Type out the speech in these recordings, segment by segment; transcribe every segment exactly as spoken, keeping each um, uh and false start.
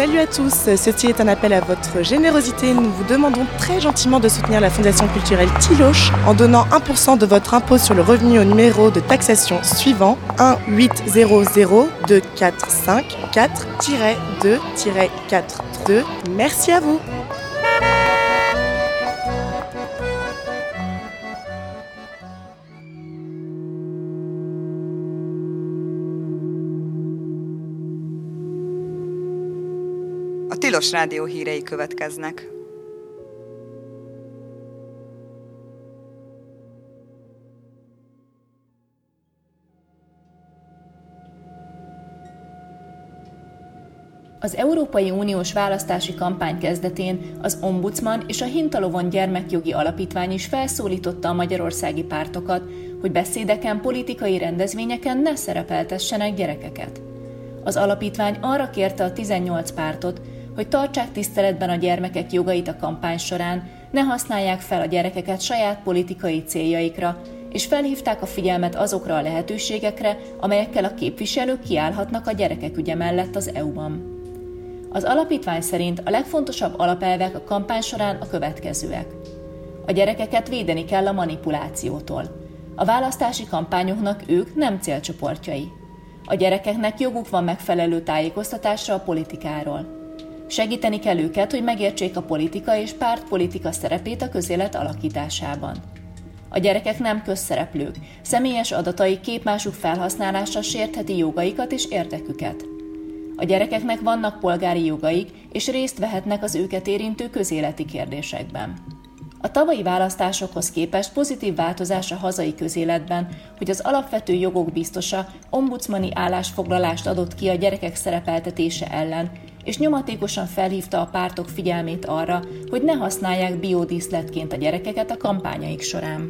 Salut à tous, ceci est un appel à votre générosité. Nous vous demandons très gentiment de soutenir la Fondation culturelle Tiloche en donnant un pour cent de votre impôt sur le revenu au numéro de taxation suivant un huit zéro zéro deux quatre cinq quatre deux quatre deux. Merci à vous. A Tilos Rádió hírei következnek. Az Európai Uniós választási kampány kezdetén az Ombudsman és a Hintalovon Gyermekjogi Alapítvány is felszólította a magyarországi pártokat, hogy beszédeken, politikai rendezvényeken ne szerepeltessenek gyerekeket. Az alapítvány arra kérte a tizennyolc pártot, hogy tartsák tiszteletben a gyermekek jogait a kampány során, ne használják fel a gyerekeket saját politikai céljaikra, és felhívták a figyelmet azokra a lehetőségekre, amelyekkel a képviselők kiállhatnak a gyerekek ügye mellett az é u-ban. Az alapítvány szerint a legfontosabb alapelvek a kampány során a következőek. A gyerekeket védeni kell a manipulációtól. A választási kampányoknak ők nem célcsoportjai. A gyerekeknek joguk van megfelelő tájékoztatásra a politikáról. Segíteni kell őket, hogy megértsék a politika és pártpolitika szerepét a közélet alakításában. A gyerekek nem közszereplők, személyes adatai képmásuk felhasználása sértheti jogaikat és érdeküket. A gyerekeknek vannak polgári jogaik, és részt vehetnek az őket érintő közéleti kérdésekben. A tavalyi választásokhoz képest pozitív változás a hazai közéletben, hogy az alapvető jogok biztosa ombudsmani állásfoglalást adott ki a gyerekek szerepeltetése ellen, és nyomatékosan felhívta a pártok figyelmét arra, hogy ne használják biodíszletként a gyerekeket a kampányaik során.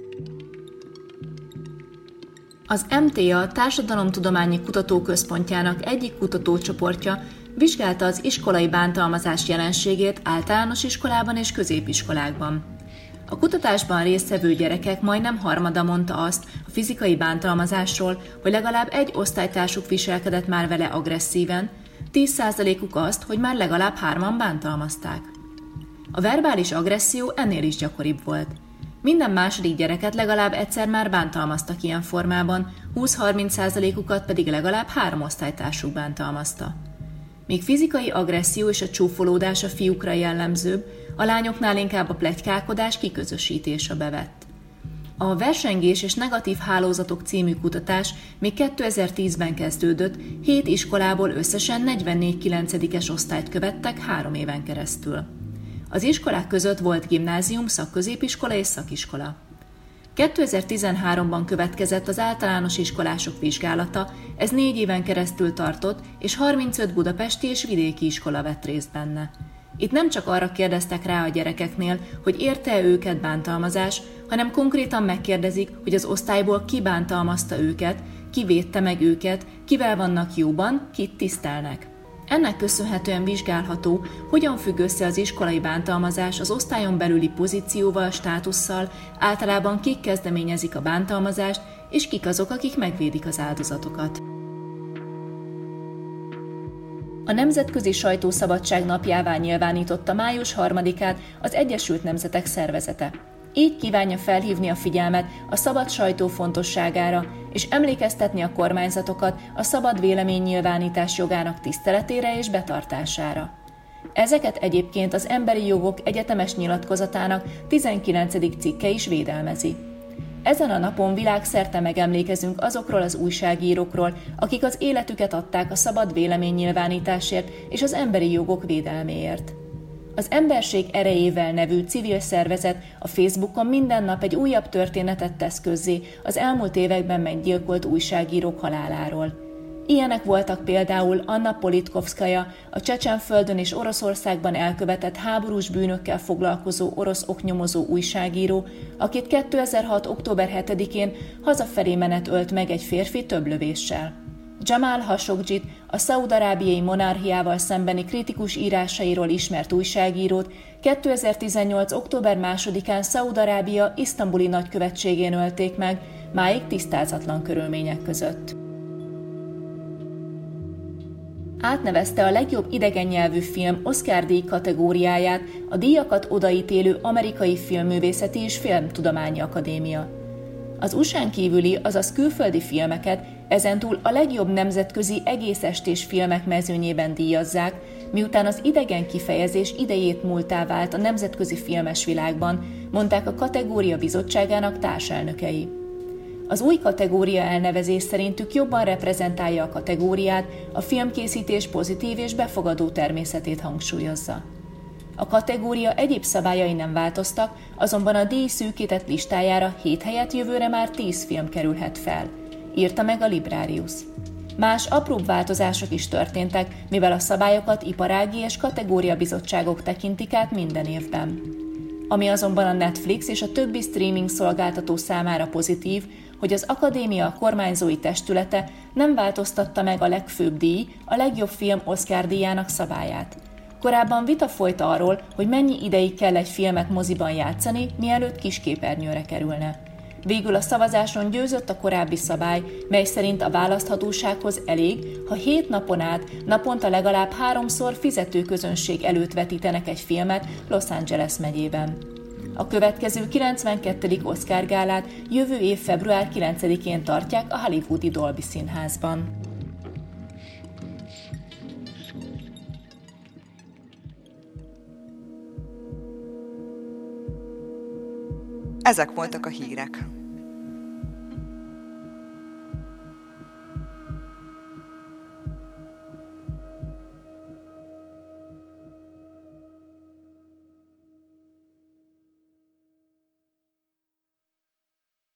Az em té á Társadalomtudományi Kutatóközpontjának egyik kutatócsoportja vizsgálta az iskolai bántalmazás jelenségét általános iskolában és középiskolákban. A kutatásban résztvevő gyerekek majdnem harmada mondta azt a fizikai bántalmazásról, hogy legalább egy osztálytársuk viselkedett már vele agresszíven, tíz százalékuk azt, hogy már legalább hárman bántalmazták. A verbális agresszió ennél is gyakoribb volt. Minden második gyereket legalább egyszer már bántalmaztak ilyen formában, húsz-harminc százalékukat pedig legalább három osztálytársuk bántalmazta. Míg fizikai agresszió és a csúfolódás a fiúkra jellemzőbb, a lányoknál inkább a pletykálkodás kiközösítése bevett. A Versengés és negatív hálózatok című kutatás még kétezer-tízben kezdődött, hét iskolából összesen negyvennégy kilencedikes osztályt követtek három éven keresztül. Az iskolák között volt gimnázium, szakközépiskola és szakiskola. kétezer-tizenháromban következett az általános iskolások vizsgálata, ez négy éven keresztül tartott, és harmincöt budapesti és vidéki iskola vett részt benne. Itt nem csak arra kérdeztek rá a gyerekeknél, hogy érte-e őket bántalmazás, hanem konkrétan megkérdezik, hogy az osztályból ki bántalmazta őket, ki védte meg őket, kivel vannak jóban, kit tisztelnek. Ennek köszönhetően vizsgálható, hogyan függ össze az iskolai bántalmazás az osztályon belüli pozícióval, státusszal, általában kik kezdeményezik a bántalmazást, és kik azok, akik megvédik az áldozatokat. A Nemzetközi Sajtószabadság napjává nyilvánította május harmadikát az Egyesült Nemzetek Szervezete. Így kívánja felhívni a figyelmet a szabad sajtó fontosságára, és emlékeztetni a kormányzatokat a szabad véleménynyilvánítás jogának tiszteletére és betartására. Ezeket egyébként az Emberi Jogok Egyetemes Nyilatkozatának tizenkilencedik cikke is védelmezi. Ezen a napon világszerte megemlékezünk azokról az újságírókról, akik az életüket adták a szabad véleménynyilvánításért és az emberi jogok védelméért. Az Emberség erejével nevű civil szervezet a Facebookon minden nap egy újabb történetet tesz közzé az elmúlt években meggyilkolt újságírók haláláról. Ilyenek voltak például Anna Politkovskaja, a Csecsenföldön és Oroszországban elkövetett háborús bűnökkel foglalkozó orosz oknyomozó újságíró, akit kétezer-hat. október hetedikén hazafelé menet ölt meg egy férfi több lövéssel. Jamal Khashoggit, a szaúd-arábiai monarchiával szembeni kritikus írásairól ismert újságírót kétezer-tizennyolc. október másodikán Szaúd-Arábia isztambuli nagykövetségén ölték meg, máig tisztázatlan körülmények között. átnevezte a legjobb idegen nyelvű film Oscar-díj kategóriáját a díjakat odaítélő Amerikai Filmművészeti és Filmtudományi Akadémia. Az u es á-n kívüli, azaz külföldi filmeket ezentúl a legjobb nemzetközi egészestés filmek mezőnyében díjazzák, miután az idegen kifejezés idejét múltá vált a nemzetközi filmes világban, mondták a kategória bizottságának társelnökei. Az új kategória elnevezés szerintük jobban reprezentálja a kategóriát, a filmkészítés pozitív és befogadó természetét hangsúlyozza. A kategória egyéb szabályai nem változtak, azonban a díj szűkített listájára hét helyett jövőre már tíz film kerülhet fel, írta meg a Librarius. Más apróbb változások is történtek, mivel a szabályokat iparági és kategóriabizottságok tekintik át minden évben. Ami azonban a Netflix és a többi streaming szolgáltató számára pozitív, hogy az akadémia kormányzói testülete nem változtatta meg a legfőbb díj, a legjobb film Oscar-díjának szabályát. Korábban vita folyt arról, hogy mennyi ideig kell egy filmet moziban játszani, mielőtt kisképernyőre kerülne. Végül a szavazáson győzött a korábbi szabály, mely szerint a választhatósághoz elég, ha hét napon át, naponta legalább háromszor fizető közönség előtt vetítenek egy filmet Los Angeles megyében. A következő kilencvenkettedik Oscar gálát jövő év február kilencedikén tartják a hollywoodi Dolby Színházban. Ezek voltak a hírek.